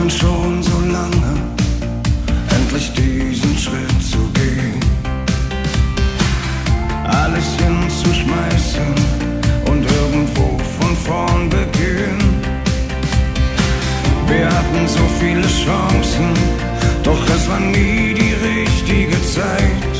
versuchen schon so lange, endlich diesen Schritt zu gehen. Alles hinzuschmeißen und irgendwo von vorn beginnen. Wir hatten so viele Chancen, doch es war nie die richtige Zeit.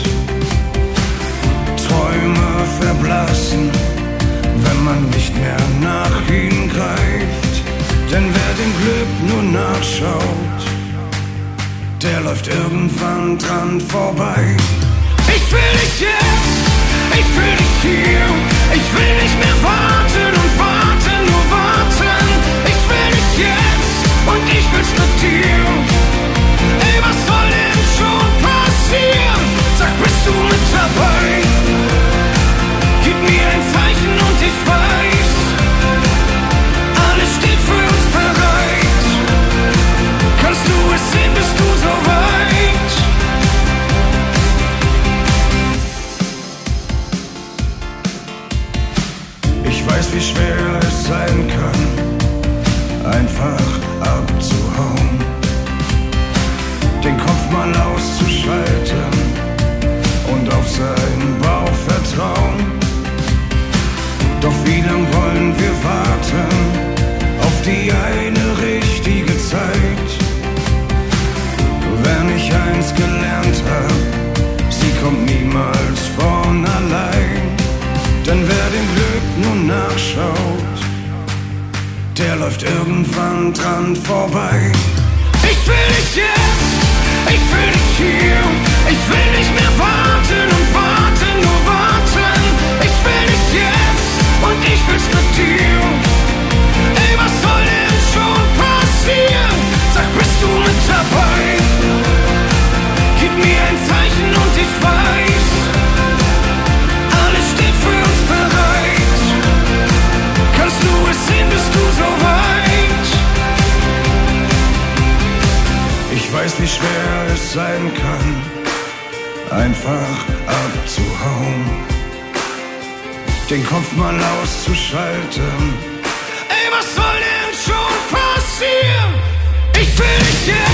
Träume verblassen, wenn man nicht mehr nach ihnen greift. Denn wer dem Glück nur nachschaut, der läuft irgendwann dran vorbei. Ich will dich jetzt, ich will dich hier. Ich will nicht mehr warten und warten, nur warten. Ich will dich jetzt und ich will's mit dir. Ey, was soll denn schon passieren? Sag, bist du mit dabei? Gib mir ein Zeichen und ich weiß, alles steht für uns bereit. Kannst du es sehen, bist du so weit? Ich weiß, wie schwer es sein kann, einfach abzuhauen, den Kopf mal auszuschalten und auf seinen Bauch vertrauen. Doch wie lang wollen wir warten auf die eine richtige Zeit? Wenn ich eins gelernt hab, sie kommt niemals von allein. Denn wer dem Glück nun nachschaut, der läuft irgendwann dran vorbei. Ich will dich jetzt, ich will dich hier. Ich will nicht mehr warten und warten, nur warten. Ich will dich jetzt und ich will's mit dir. Ey, was soll denn schon passieren? Sag, bist du mit dabei? Gib mir ein Zeichen und ich weiß, alles steht für uns bereit. Kannst du es sehen, bist du so weit? Ich weiß, wie schwer es sein kann, einfach abzuhauen, den Kopf mal auszuschalten. Ey, was soll denn schon passieren? Ich will dich jetzt.